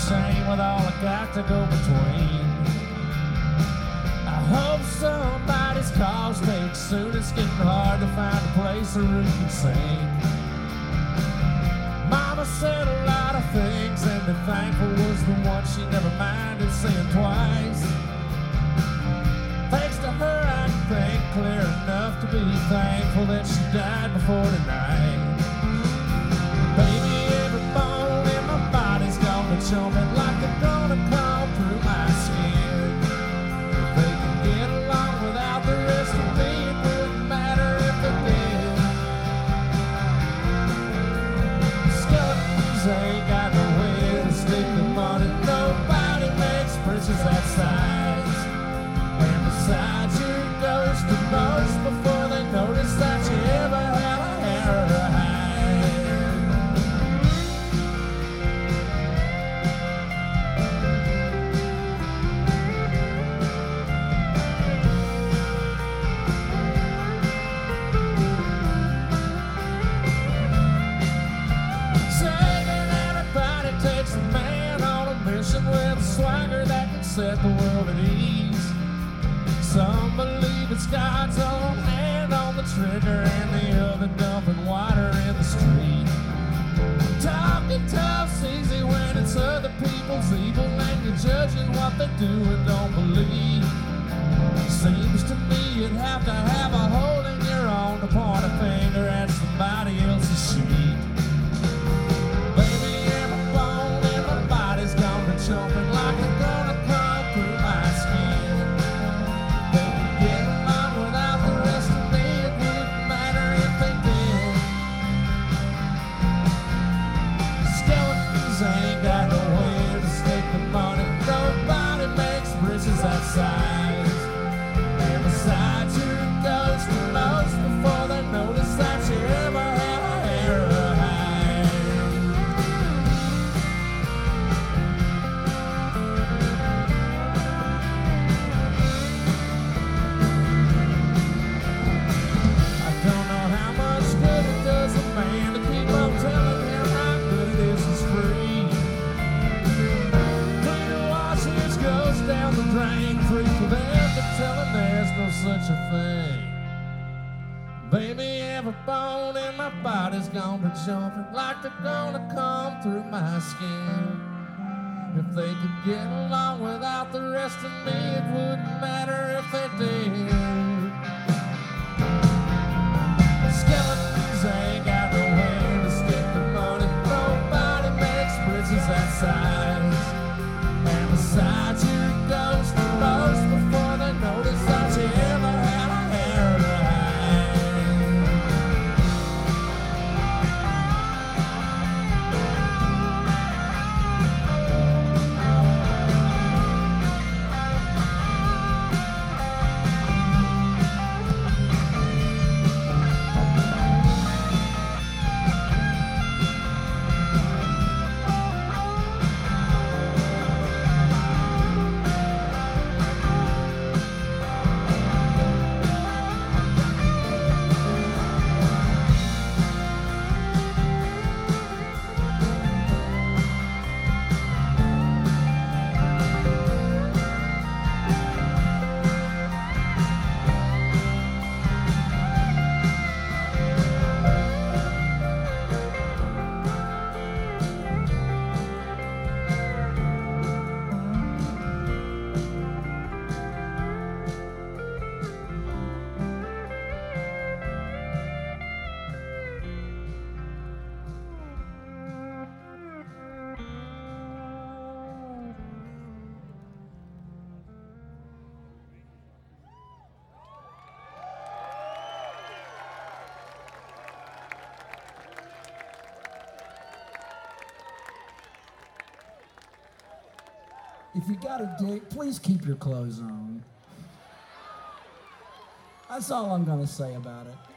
shame with all I got to go between. I hope somebody's call takes soon. It's getting hard to find a place a roof can sink. Mama said a lot of things, and be thankful was the one she never minded saying twice. Thanks to her, I can think clear enough to be thankful that she died before tonight. Baby, every bone in my body's gonna jump it like they're gonna come through my skin. If they can get along without the rest of me, it wouldn't matter if they did. Skeletons ain't got nowhere to stick the money. Nobody makes bridges that size. And besides, your ghost to most before they notice that you ever had a hair or a hide. With a swagger that can set the world at ease. Some believe it's God's own hand on the trigger, and the other dumping water in the street. Talking tough's easy when it's other people's evil, and you're judging what they do and don't believe. Seems to me you'd have to have a hole in your own to point a finger at somebody else's sheet. Jumping like they're gonna come through my skin. They can get along without the rest of me. It wouldn't matter if they did. Skeletons ain't got nowhere to stick the money. Nobody makes bridges that size. And besides, you're a ghost to most before they notice that you ever had a hair or a hide. Down the drain, free for them to telling there's no such a thing. Baby, every bone in my body's gonna jumping like they're gonna come through my skin. If they could get along without the rest of me, it wouldn't matter if they did. Skeletons ain't got nowhere to stick the money. Nobody makes bridges that size. And besides, you're a ghost to most before they notice that you ever had a hair to If you got a date, please keep your clothes on. That's all I'm gonna say about it.